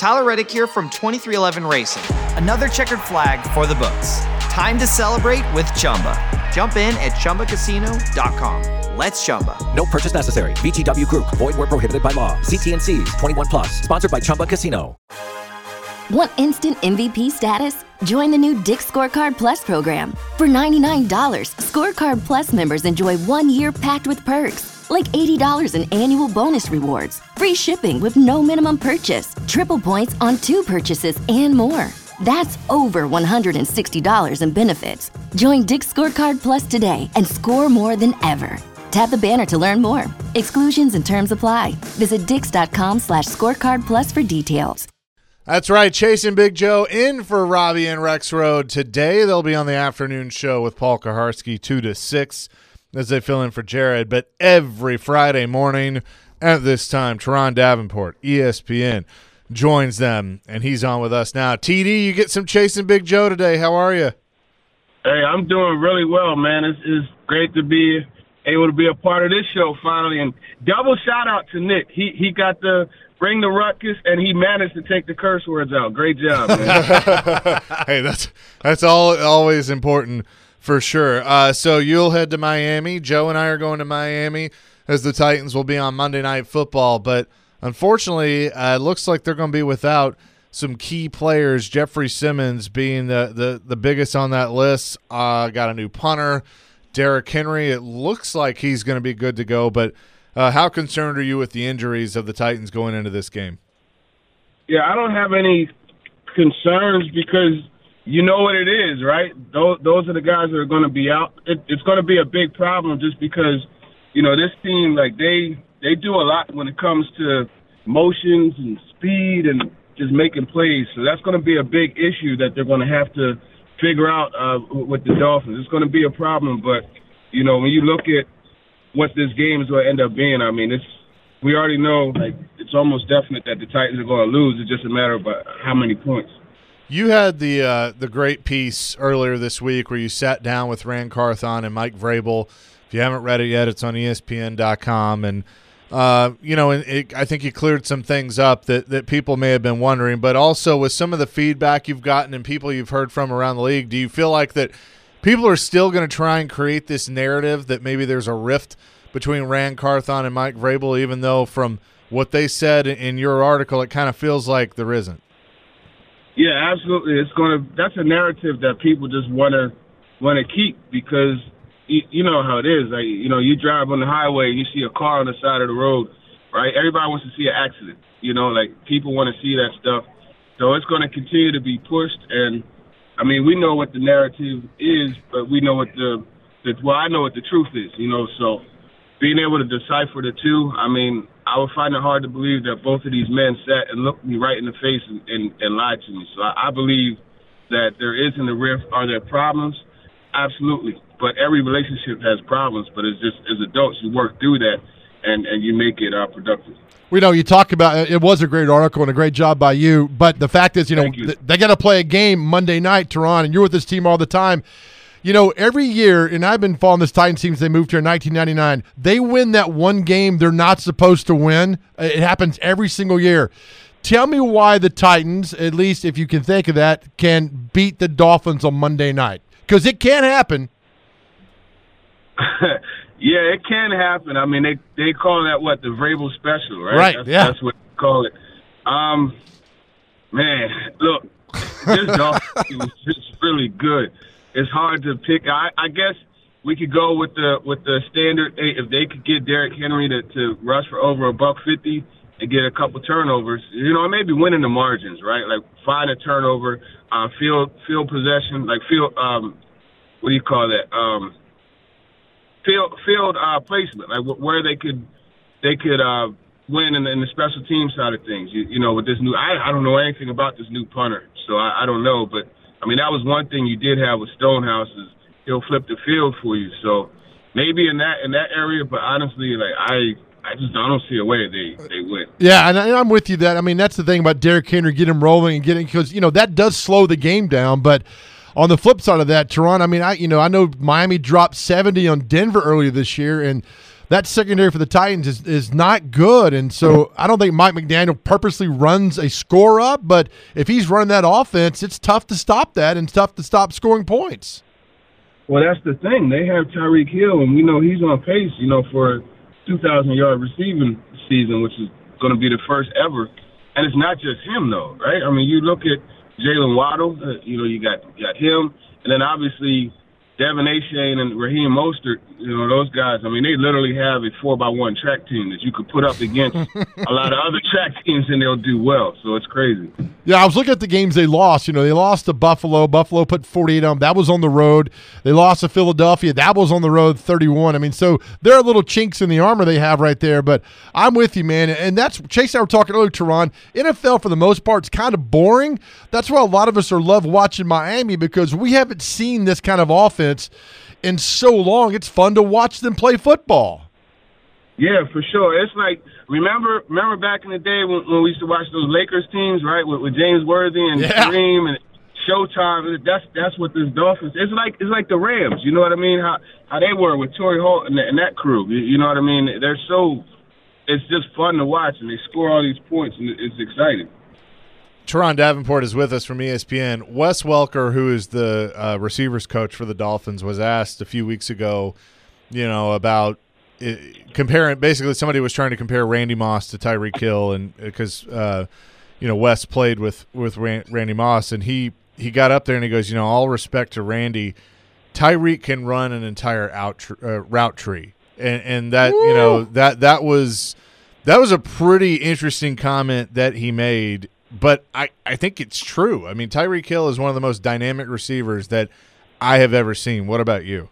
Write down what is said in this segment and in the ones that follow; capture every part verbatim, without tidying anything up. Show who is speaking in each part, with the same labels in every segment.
Speaker 1: Tyler Reddick here from twenty-three eleven Racing. Another checkered flag for the books. Time to celebrate with Chumba. Jump in at Chumba Casino dot com. Let's Chumba.
Speaker 2: No purchase necessary. V G W Group. Void where prohibited by law. See T N Cs. twenty-one plus. Sponsored by Chumba Casino.
Speaker 3: Want instant M V P status? Join the new Dick's Scorecard Plus program. For ninety-nine dollars, Scorecard Plus members enjoy one year packed with perks, like eighty dollars in annual bonus rewards, free shipping with no minimum purchase, triple points on two purchases, and more. That's over one hundred sixty dollars in benefits. Join Dick's Scorecard Plus today and score more than ever. Tap the banner to learn more. Exclusions and terms apply. Visit dix.com slash scorecard plus for details.
Speaker 4: That's right. Chasing Big Joe in for Robbie and Rex Road today. They'll be on the afternoon show with Paul Kaharski two to six as they fill in for Jared. But every Friday morning at this time, Teron Davenport, E S P N, joins them, and he's on with us now. T D, you get some Chasing Big Joe today. How are you?
Speaker 5: Hey, I'm doing really well, man. It's, it's great to be able to be a part of this show finally. And double shout out to Nick. He he got the bring the ruckus, and he managed to take the curse words out. Great job, man.
Speaker 4: Hey, that's that's all always important for sure. Uh, so you'll head to Miami. Joe and I are going to Miami as the Titans will be on Monday Night Football. But unfortunately, uh, it looks like they're going to be without some key players. Jeffrey Simmons being the the, the biggest on that list. Uh, got a new punter, Derrick Henry. It looks like he's going to be good to go, but Uh, how concerned are you with the injuries of the Titans going into this game?
Speaker 5: Yeah, I don't have any concerns because you know what it is, right? Those, those are the guys that are going to be out. It, it's going to be a big problem just because, you know, this team, like, they, they do a lot when it comes to motions and speed and just making plays. So that's going to be a big issue that they're going to have to figure out uh, with the Dolphins. It's going to be a problem, but, you know, when you look at what this game is going to end up being, I mean, it's we already know, like, it's almost definite that the Titans are going to lose. It's just a matter of uh, how many points.
Speaker 4: You had the uh, the great piece earlier this week where you sat down with Ran Carthon and Mike Vrabel. If you haven't read it yet, it's on E S P N dot com. And, uh, you know, it, it, I think you cleared some things up that, that people may have been wondering. But also with some of the feedback you've gotten and people you've heard from around the league, do you feel like that people are still going to try and create this narrative that maybe there's a rift between Ran Carthon and Mike Vrabel, even though from what they said in your article, it kind of feels like there isn't?
Speaker 5: Yeah, absolutely. It's going to. That's a narrative that people just want to want to keep because you, you know how it is. Like, you know, you drive on the highway and you see a car on the side of the road, right? Everybody wants to see an accident. You know, like people want to see that stuff. So it's going to continue to be pushed. And I mean, we know what the narrative is, but we know what the, the well, I know what the truth is. You know, so being able to decipher the two, I mean, I would find it hard to believe that both of these men sat and looked me right in the face and, and, and lied to me. So I, I believe that there isn't a rift. Are there problems? Absolutely. But every relationship has problems, but it's just as adults, you work through that and, and you make it uh, productive.
Speaker 6: We know you talk about it was a great article and a great job by you, but the fact is, you know,
Speaker 5: you.
Speaker 6: th- they got to play a game Monday night, Teron, and you're with this team all the time. You know, every year, and I've been following this Titans team since they moved here in nineteen ninety-nine, they win that one game they're not supposed to win. It happens every single year. Tell me why the Titans, at least if you can think of that, can beat the Dolphins on Monday night. Because it can happen.
Speaker 5: Yeah, it can happen. I mean, they they call that, what, the Vrabel special, right?
Speaker 6: Right,
Speaker 5: that's,
Speaker 6: yeah.
Speaker 5: That's what they call it. Um, man, look, this Dolphins team is just really good. It's hard to pick. I, I guess we could go with the with the standard. Hey, if they could get Derrick Henry to, to rush for over a buck fifty and get a couple turnovers, you know, maybe winning the margins, right? Like find a turnover, uh, field field possession, like field. Um, what do you call that? Um, field field uh, placement, like where they could they could uh, win in, in the special team side of things. You, you know, with this new, I, I don't know anything about this new punter, so I, I don't know, but. I mean, that was one thing you did have with Stonehouse is he'll flip the field for you. So maybe in that in that area, but honestly, like I, I just I don't see a way they, they win.
Speaker 6: Yeah, and, I, and I'm with you that. I mean, that's the thing about Derrick Henry, get him rolling and getting because you know that does slow the game down. But on the flip side of that, Teron, I mean, I you know I know Miami dropped seventy on Denver earlier this year, and that secondary for the Titans is, is not good. And so I don't think Mike McDaniel purposely runs a score up, but if he's running that offense, it's tough to stop that and tough to stop scoring points.
Speaker 5: Well, that's the thing. They have Tyreek Hill, and we know he's on pace, you know, for a two thousand yard receiving season, which is going to be the first ever. And it's not just him, though, right? I mean, you look at Jalen Waddle, uh, you know, you got you got him, and then obviously Devin Achane and Raheem Mostert, you know, those guys, I mean, they literally have a four by one track team that you could put up against a lot of other track teams, and they'll do well. So it's crazy.
Speaker 6: Yeah, I was looking at the games they lost. You know, they lost to Buffalo. Buffalo put forty-eight on them. That was on the road. They lost to Philadelphia. That was on the road, thirty-one. I mean, so there are little chinks in the armor they have right there. But I'm with you, man. And that's Chase and I were talking earlier, Teron. N F L, for the most part, is kind of boring. That's why a lot of us are love watching Miami, because we haven't seen this kind of offense in so long. It's fun to watch them play football.
Speaker 5: Yeah, for sure. It's like, remember remember back in the day when, when we used to watch those Lakers teams, right, with, with James Worthy and
Speaker 6: Yeah.
Speaker 5: Kareem and Showtime. That's that's what this Dolphins. It's like it's like the Rams. You know what I mean? How how they were with Torrey Holt and, and that crew. You, you know what I mean? They're so. It's just fun to watch, and they score all these points, and it's exciting.
Speaker 4: Teron Davenport is with us from E S P N. Wes Welker, who is the uh, receivers coach for the Dolphins, was asked a few weeks ago, you know, about uh, comparing. Basically, somebody was trying to compare Randy Moss to Tyreek Hill, and because uh, you know Wes played with with Ran- Randy Moss, and he he got up there and he goes, you know, all respect to Randy, Tyreek can run an entire out tr- uh, route tree, and and that Woo! you know that that was that was a pretty interesting comment that he made. But I, I think it's true. I mean, Tyreek Hill is one of the most dynamic receivers that I have ever seen. What about you?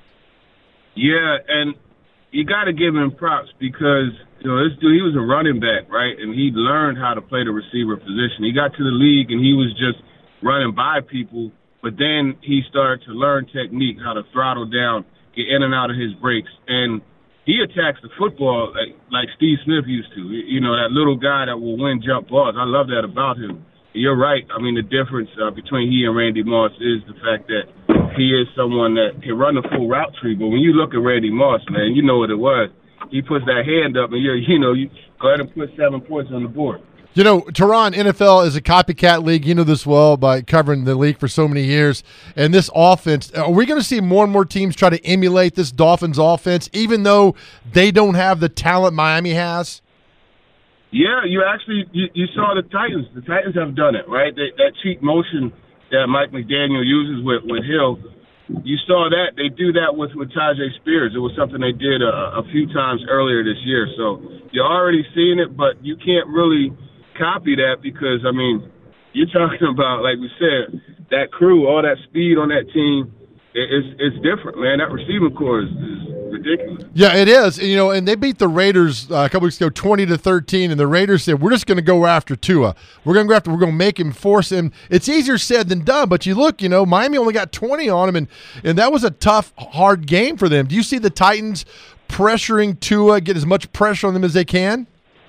Speaker 5: Yeah, and you got to give him props because, you know, this dude, he was a running back, right? And he learned how to play the receiver position. He got to the league, and he was just running by people, but then he started to learn technique, how to throttle down, get in and out of his breaks. And he attacks the football like, like Steve Smith used to. You know, that little guy that will win jump balls. I love that about him. You're right. I mean, the difference uh, between he and Randy Moss is the fact that he is someone that can run the full route tree. But when you look at Randy Moss, man, you know what it was. He puts that hand up, and, you're, you know, you go ahead and put seven points on the board.
Speaker 6: You know, Teron, N F L is a copycat league. You know this well by covering the league for so many years. And this offense, are we going to see more and more teams try to emulate this Dolphins offense, even though they don't have the talent Miami has?
Speaker 5: Yeah, you actually you, you saw the Titans. The Titans have done it, right? They, that cheat motion that Mike McDaniel uses with, with Hill, you saw that. They do that with, with Tajay Spears. It was something they did a, a few times earlier this year. So you're already seeing it, but you can't really – copy that because, I mean, you're talking about, like we said, that crew, all that speed on that team, it, it's it's different, man. That receiving core is, is ridiculous.
Speaker 6: Yeah, it is. You know, and they beat the Raiders uh, a couple weeks ago, twenty to thirteen, and the Raiders said, we're just going to go after Tua. We're going to go after, we're going to make him, force him. It's easier said than done, but you look, you know, Miami only got twenty on him, and, and that was a tough, hard game for them. Do you see the Titans pressuring Tua, get as much pressure on them as they can?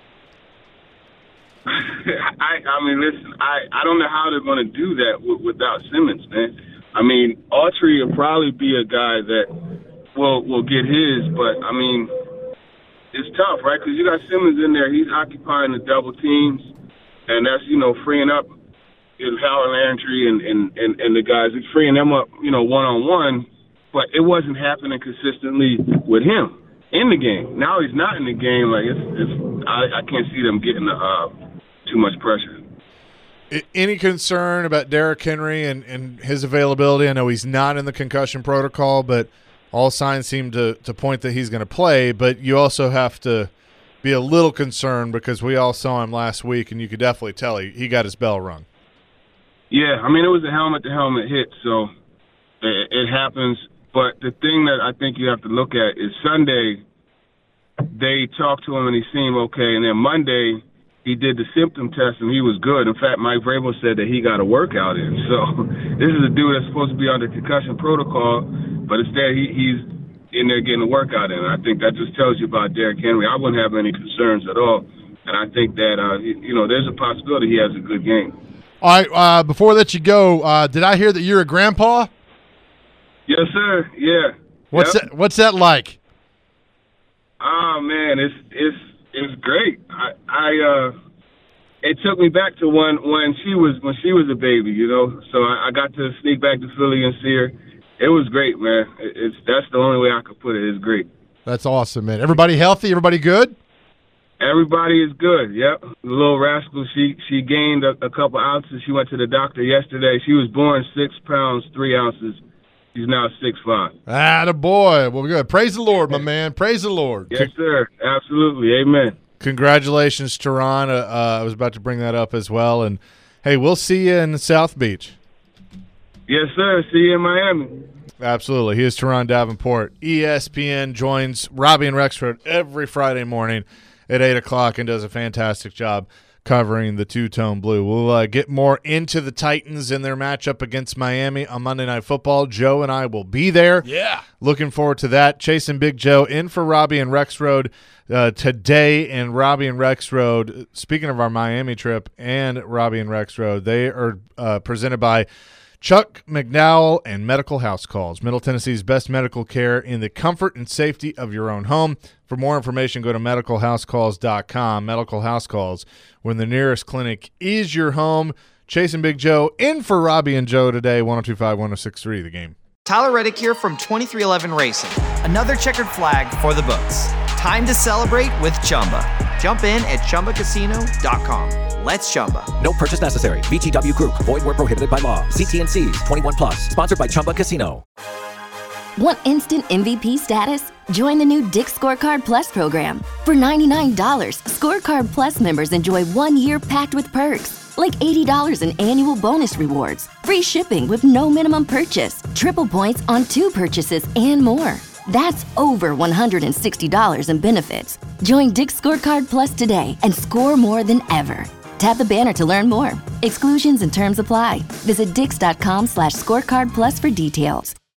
Speaker 5: I, I mean, listen, I, I don't know how they're going to do that w- without Simmons, man. I mean, Autry will probably be a guy that will will get his, but, I mean, it's tough, right? Because you got Simmons in there. He's occupying the double teams, and that's, you know, freeing up you know, Howard Landry and, and, and, and the guys. It's freeing them up, you know, one-on-one, but it wasn't happening consistently with him in the game. Now he's not in the game. Like, it's, it's I, I can't see them getting the uh, – too much pressure.
Speaker 4: Any concern about Derrick Henry and, and his availability? I know he's not in the concussion protocol, but all signs seem to, to point that he's going to play. But you also have to be a little concerned because we all saw him last week, and you could definitely tell he, he got his bell rung.
Speaker 5: Yeah, I mean, it was a helmet-to-helmet hit, so it, it happens. But the thing that I think you have to look at is Sunday they talked to him and he seemed okay, and then Monday – he did the symptom test, and he was good. In fact, Mike Vrabel said that he got a workout in. So this is a dude that's supposed to be under concussion protocol, but instead he, he's in there getting a workout in. I think that just tells you about Derrick Henry. I wouldn't have any concerns at all, and I think that, uh, you know, there's a possibility he has a good game.
Speaker 6: All right, uh, before I let you go, uh, did I hear that you're a grandpa?
Speaker 5: Yes, sir. Yeah.
Speaker 6: What's
Speaker 5: yep.
Speaker 6: that, what's that like?
Speaker 5: Oh man, it's it's it's great. I, I uh, it took me back to when when she was when she was a baby, you know. So I, I got to sneak back to Philly and see her. It was great, man. It, it's that's the only way I could put it. It's great.
Speaker 6: That's awesome, man. Everybody healthy? Everybody good?
Speaker 5: Everybody is good. Yep. The little rascal, she she gained a, a couple ounces. She went to the doctor yesterday. She was born six pounds three ounces. She's now six five.
Speaker 6: Ah, the boy. Well, good. Praise the Lord, my man. Praise the Lord.
Speaker 5: Yes, sir. Absolutely. Amen.
Speaker 4: Congratulations, Teron. Uh, uh, I was about to bring that up as well. And, hey, we'll see you in South Beach.
Speaker 5: Yes, sir. See you in Miami.
Speaker 4: Absolutely. He is Teron Davenport. E S P N joins Robbie and Rexford every Friday morning at eight o'clock and does a fantastic job covering the two-tone blue. We'll uh, get more into the Titans and their matchup against Miami on Monday Night Football. Joe and I will be there.
Speaker 6: Yeah.
Speaker 4: Looking forward to that. Chasing Big Joe in for Robbie and Rexroad uh, today. And Robbie and Rexroad, speaking of our Miami trip and Robbie and Rexroad, they are uh, presented by Chuck McDowell and Medical House Calls, Middle Tennessee's best medical care in the comfort and safety of your own home. For more information, go to medical house calls dot com. Medical House Calls, when the nearest clinic is your home. Chasing Big Joe in for Robbie and Joe today, one oh two point five, one oh six point three, The Game.
Speaker 1: Tyler Reddick here from twenty-three eleven Racing. Another checkered flag for the books. Time to celebrate with Chumba. Jump in at chumba casino dot com. Let's Chumba.
Speaker 2: No purchase necessary. V G W Group. Void where prohibited by law. See T N Cs. twenty-one plus. Sponsored by Chumba Casino.
Speaker 3: Want instant M V P status? Join the new Dick's Scorecard Plus program. For ninety-nine dollars, Scorecard Plus members enjoy one year packed with perks, like eighty dollars in annual bonus rewards, free shipping with no minimum purchase, triple points on two purchases, and more. That's over one hundred sixty dollars in benefits. Join Dick's Scorecard Plus today and score more than ever. Tap the banner to learn more. Exclusions and terms apply. Visit dix dot com slash scorecard plus for details.